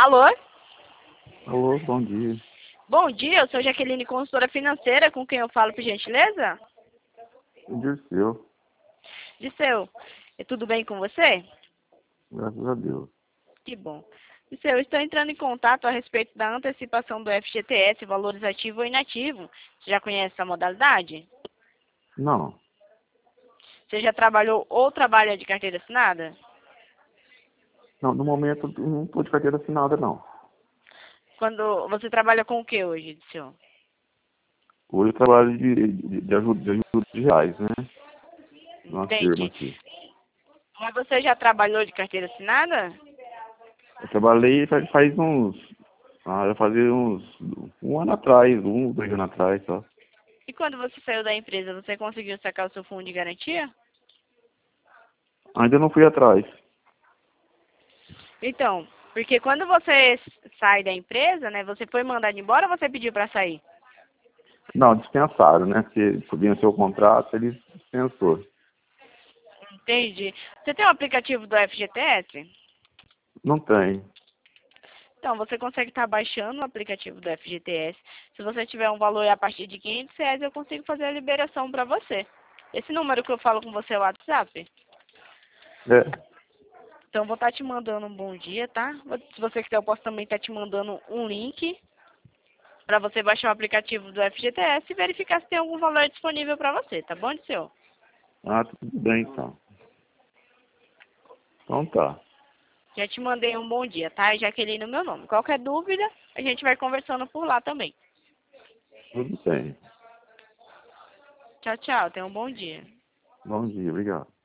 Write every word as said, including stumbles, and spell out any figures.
Alô? Alô, bom dia. Bom dia, eu sou Jaqueline, consultora financeira, com quem eu falo, por gentileza? Dirceu, Disseu, é tudo bem com você? graças a Deus. Que bom. Disseu, eu estou entrando em contato a respeito da antecipação do F G T S, valores ativo ou inativo. Você já conhece essa modalidade? Não, Você já trabalhou ou trabalha de carteira assinada? não, no momento não estou de carteira assinada, não. Quando você trabalha com o que hoje, Disseu? Hoje eu trabalho de, de, de ajuda, de ajuda de reais, né? Numa firma Entendi. aqui. Mas você já trabalhou de carteira assinada? Eu trabalhei faz, faz uns, ah, eu fazia uns, um ano atrás, um, dois anos atrás só. E quando você saiu da empresa, você conseguiu sacar o seu fundo de garantia? Ainda não fui atrás. Então, porque quando você sai da empresa, né, você foi mandado embora ou você pediu para sair? Não, dispensaram, né? Porque podia ser o contrato, eles dispensou. Entendi. Você tem o aplicativo do F G T S? Não tem. Então, você consegue estar baixando o aplicativo do F G T S. Se você tiver um valor a partir de quinhentos reais, eu consigo fazer a liberação para você. Esse número que eu falo com você é o WhatsApp? É, Então, eu vou estar te mandando um bom dia, tá? Se você quiser, eu posso também estar te mandando um link para você baixar o aplicativo do F G T S e verificar se tem algum valor disponível para você, tá bom, Disseu? ah, tudo bem então. Então tá. Já te mandei um bom dia, tá? Jaqueline no meu nome. Qualquer dúvida, a gente vai conversando por lá também. Tudo bem. Tchau, tchau. Tenha um bom dia. Bom dia, obrigado.